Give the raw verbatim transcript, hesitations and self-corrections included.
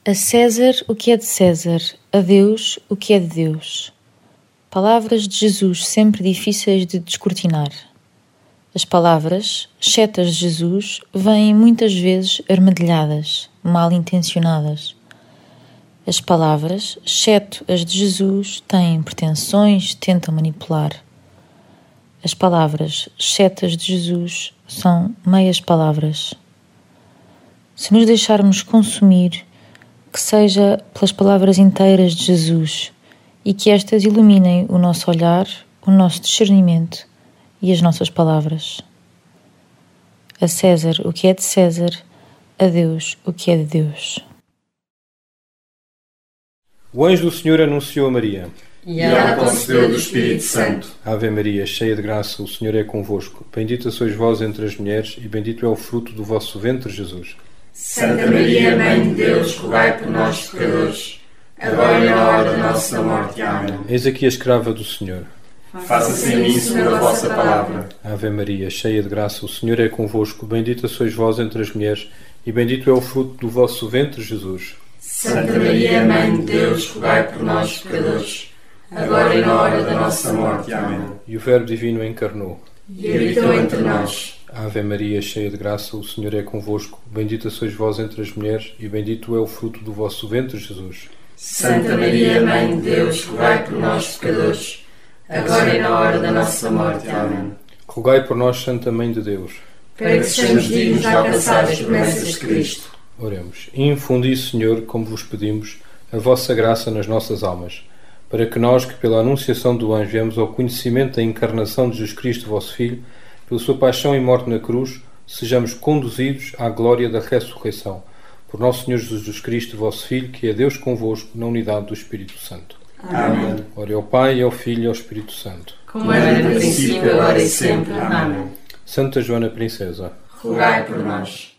A César o que é de César, a Deus o que é de Deus. Palavras de Jesus sempre difíceis de descortinar. As palavras, excetas de Jesus, vêm muitas vezes armadilhadas, mal intencionadas. As palavras, exceto as de Jesus, têm pretensões, tentam manipular. As palavras, excetas de Jesus, são meias palavras. Se nos deixarmos consumir, que seja pelas palavras inteiras de Jesus e que estas iluminem o nosso olhar, o nosso discernimento e as nossas palavras. A César o que é de César, a Deus o que é de Deus. O anjo do Senhor anunciou a Maria. E ela concebeu do Espírito Santo. Ave Maria, cheia de graça, o Senhor é convosco. Bendita sois vós entre as mulheres e bendito é o fruto do vosso ventre, Jesus. Santa Maria, Mãe de Deus, rogai por nós, pecadores, agora e na hora da nossa morte. Amém. Eis aqui a escrava do Senhor. Faça-se em mim segundo a vossa palavra. Ave Maria, cheia de graça, o Senhor é convosco. Bendita sois vós entre as mulheres e bendito é o fruto do vosso ventre, Jesus. Santa Maria, Mãe de Deus, rogai por nós, pecadores, agora e na hora da nossa morte. Amém. E o Verbo Divino encarnou E habitou entre nós. Ave Maria, cheia de graça, o Senhor é convosco. Bendita sois vós entre as mulheres e bendito é o fruto do vosso ventre, Jesus. Santa Maria, Mãe de Deus, rogai por nós, pecadores, agora e na hora da nossa morte. Amém. Rogai por nós, Santa Mãe de Deus, para que sejamos dignos de alcançar as promessas de Cristo. Oremos. E infundi, Senhor, como vos pedimos, a vossa graça nas nossas almas, para que nós, que pela anunciação do anjo viemos ao conhecimento da encarnação de Jesus Cristo, vosso Filho, pela sua paixão e morte na cruz, sejamos conduzidos à glória da ressurreição. Por nosso Senhor Jesus Cristo, vosso Filho, que é Deus convosco, na unidade do Espírito Santo. Amém. Glória ao Pai, ao Filho e ao Espírito Santo. Como era no princípio, agora e sempre. Amém. Santa Joana Princesa, rogai por nós.